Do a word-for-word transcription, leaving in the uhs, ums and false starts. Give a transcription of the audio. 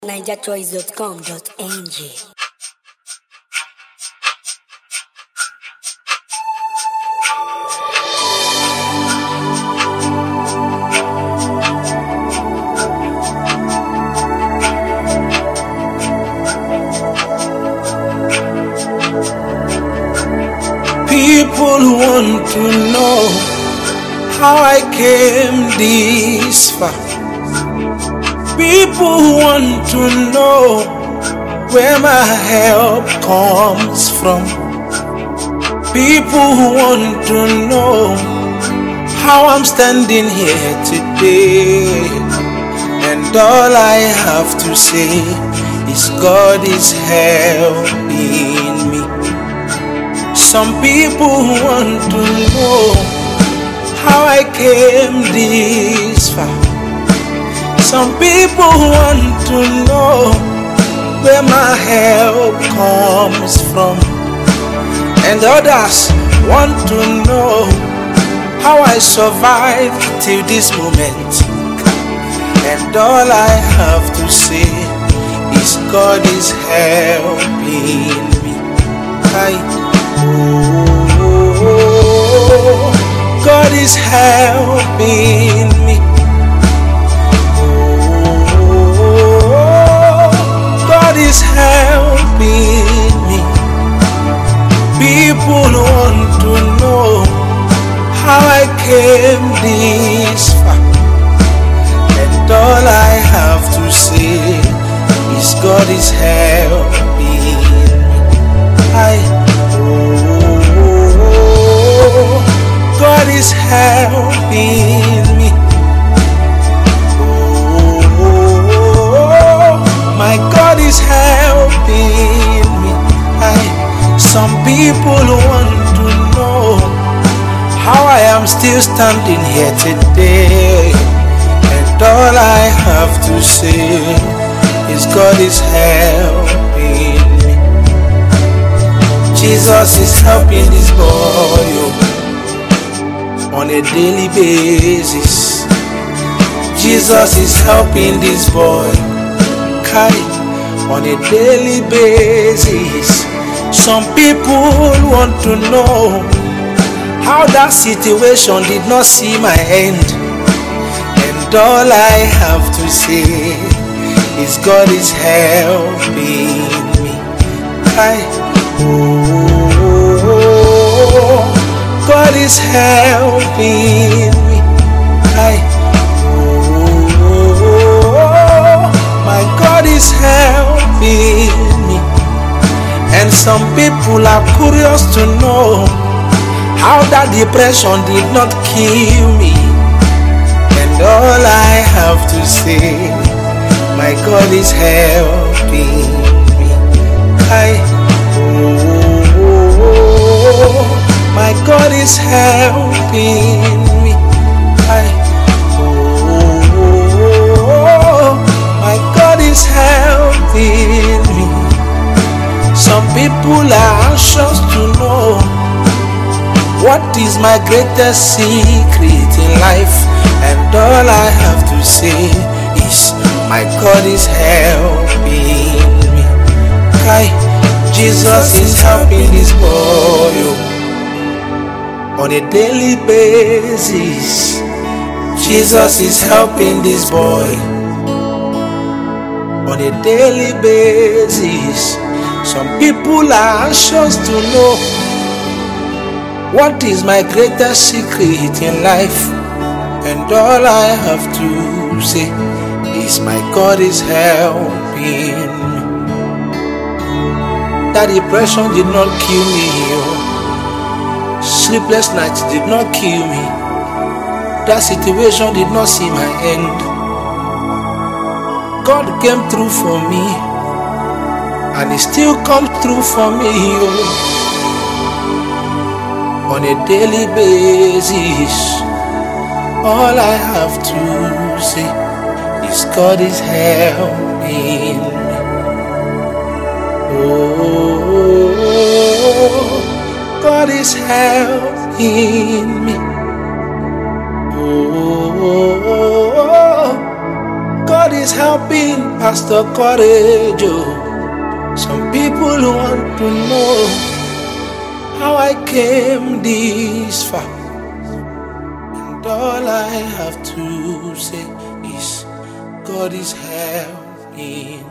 niger choice dot com dot n g. People want to know how I came this far. People want to know where my help comes from. People want to know how I'm standing here today. And all I have to say is God is helping me. Some people want to know how I came this far. Some people want to know where my help comes from. And others want to know how I survived till this moment. And all I have to say is God is helping me. I Oh, God is helping me. Oh, God is helping me. People want to know how I came this far. And all I have to say is God is helping me. I God is helping me. Oh, my God is helping me. I, some people want to know how I am still standing here today. And all I have to say is God is helping me. Jesus is helping this boy, oh, on a daily basis. Jesus is helping this boy, Kai, on a daily basis. Some people want to know how that situation did not see my end. And all I have to say is God is helping me, Kai. Oh, God is helping me. I, oh, my God is helping me. And some people are curious to know how that depression did not kill me. And all I have to say, my God is helping me. I, oh, my God is helping me. I, oh, my God is helping me. Some people are anxious to know what is my greatest secret in life. And all I have to say is my God is helping me. I, Jesus is helping this boy on a daily basis. Jesus is helping this boy on a daily basis. Some people are anxious to know what is my greatest secret in life. And all I have to say is my God is helping me. That depression did not kill me. Sleepless nights did not kill me. That situation did not see my end. God came through for me, and He still comes through for me, oh, on a daily basis. All I have to say is God is helping me. Oh, God is helping me. Oh, God God is helping Pastor Courage. Some people want to know how I came this far. And all I have to say is God is helping